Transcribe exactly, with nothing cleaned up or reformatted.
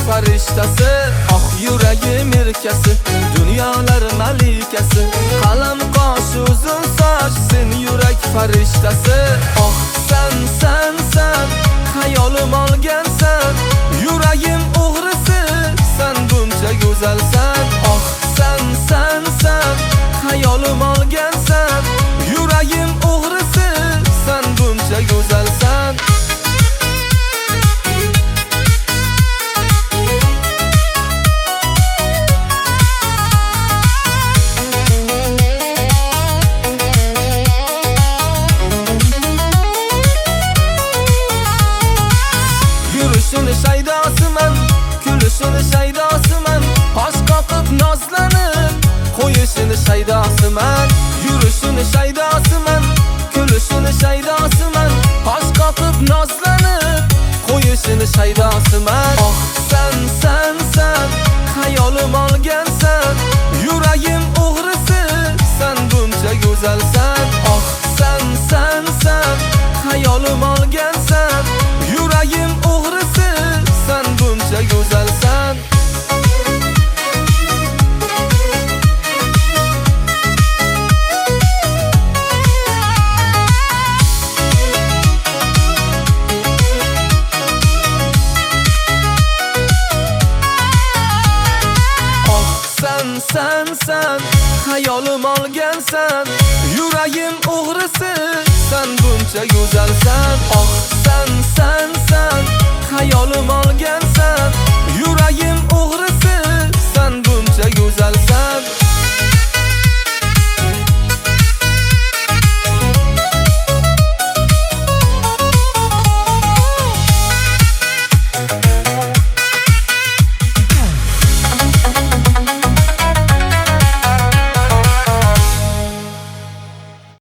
farishtasi, oh yuragim erkasi, dunyolar malikasi, qalam qosh uzun soch, sen yurak farishtasi, oh san san san, hayolim olgansan, yuragim o'g'risi, san buncha go'zalsan, oh san san san, hayolim olgansan, yuragim o'g'risi, san buncha go'zalsan. Yurishini shaydosiman, kulishini shaydosiman, qosh qoqib nozlanib, qo'yishini shaydosiman. Yurishini shaydosiman, kulishini shaydosiman, qosh qoqib nozlanib, qo'yishini shaydosiman. Oh san san san, hayolim olgansan, yuragim o'g'risi, san buncha go'zalsan. Oh san san san, hayolim olgansan, yuragim o'g'risi, san buncha go'zalsan. Oh san san san, hayolim olgansan, yuragim o'g'risi, san buncha go'zalsan. Oh san san san, hayolim olgansan.